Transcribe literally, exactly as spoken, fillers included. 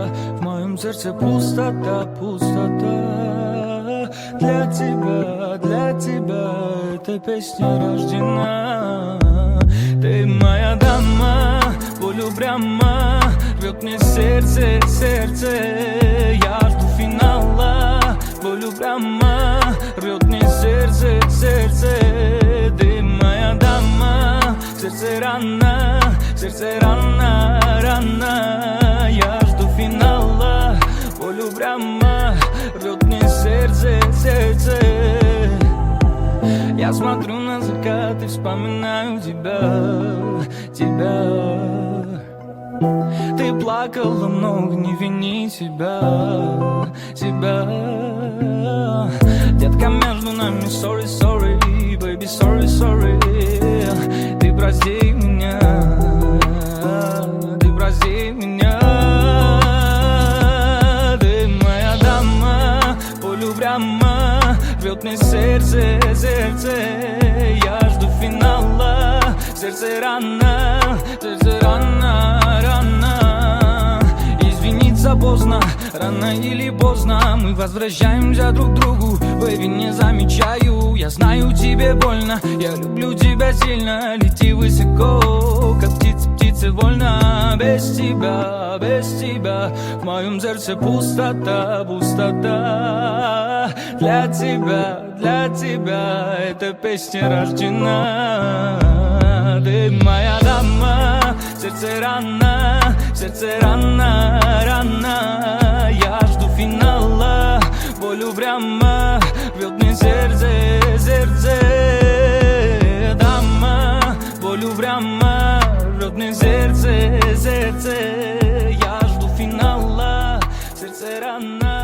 В моем сердце пустота, пустота. Для тебя, для тебя эта песня рождена. Ты моя дама, волю прямо рвет мне сердце, сердце. Я жду финала, волю прямо рвет мне сердце, сердце. Ты моя дама, сердце рано, сердце рано, рано. Я жду финала, волю прямо рвет мне сердце, сердце. Я смотрю на закат и вспоминаю тебя, тебя. Ты плакала много, не вини себя, себя. Детка, между нами sorry, sorry, baby, sorry, sorry. Ты прости меня, ты прости меня. Ты моя дама, волю прямо рвет мне сердце, сердце. Я жду финала, сердце рано, сердце рано, рано. Извиниться поздно, рано или поздно мы возвращаемся друг к другу. Бэйби, не замечаю, я знаю, тебе больно. Я люблю тебя сильно, лети высоко, как птица, птица вольно. Без тебя, без тебя в моем сердце пустота, пустота. Для тебя, для тебя эта песня рождена. Ты моя дама, сердце рано, сердце рано, рано. Я жду финала, волю прямо рвет мне сердце, сердце. Дама, волю прямо рвет мне сердце, сердце. Я жду финала, сердце рано.